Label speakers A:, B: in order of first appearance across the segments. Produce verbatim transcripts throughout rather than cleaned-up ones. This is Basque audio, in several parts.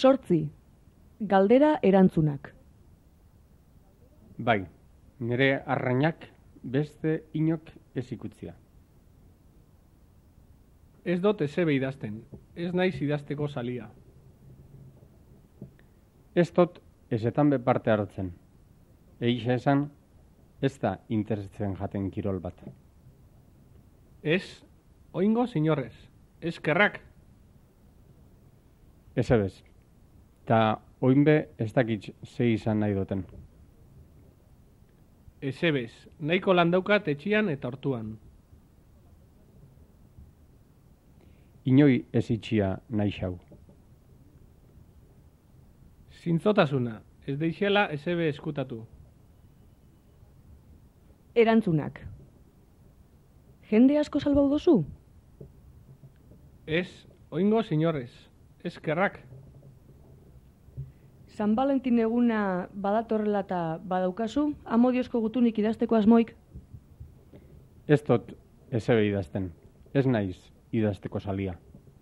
A: Sortzi. Galdera erantzunak.
B: Bai, nire arrainak beste inok ez ikutzia.
C: Ez dut ezebe idazten, ez naiz idazteko salia.
B: Ez dut ezetan be parte hartzen. Egixa esan, ez da interesatzen jaten kirol bat.
C: Ez, oingo sinorrez, eskerrak.
B: Ez ebez, eta oinbe ez dakit ze izan nahi duten.
C: Ezebez, nahiko landaukat etxian eta hortuan.
B: Inoi ez itxia nahi xau.
C: Zintzotasuna, ez deixela ezebe eskutatu.
A: Erantzunak. Jende asko salbau dozu?
C: Ez, oingo sinorrez, eskerrak.
A: San Valentin eguna badatorrela eta badaukazu, amodiozko gutunik idazteko asmoik?
B: Ez dut ezebe idazten, ez naiz idazteko salia.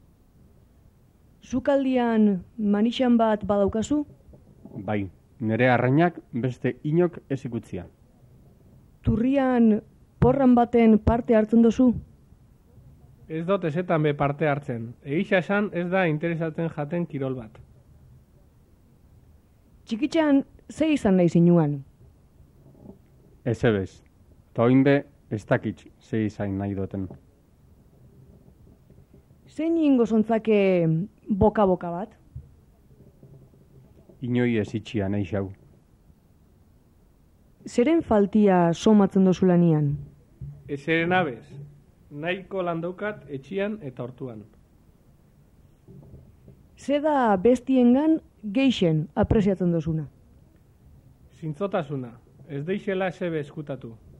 A: Zukaldian manixan bat badaukazu?
B: Bai, nire arrainak beste inok ez ikutzia.
A: Turrian porran baten parte hartzen dozu?
C: Ez dut ezetan be parte hartzen, egixa esan ez da interesatzen jaten kirol bat.
A: Txikitxan, ze izan nahi zinuan?
B: Ez ebez, eta oinbe ez dakit ze izan nahi duten.
A: Zein ingo zontzake boka-boka bat?
B: Inoi ez itxia nahi xau.
A: Zeren faltia somatzen dozu lanian?
C: Ezeren abez, nahiko landaukat etxian eta hortuan.
A: Ze da bestiengan geixen apreziatzen dozuna?
C: Zintzotasuna, ez deixela ezebe eskutatu.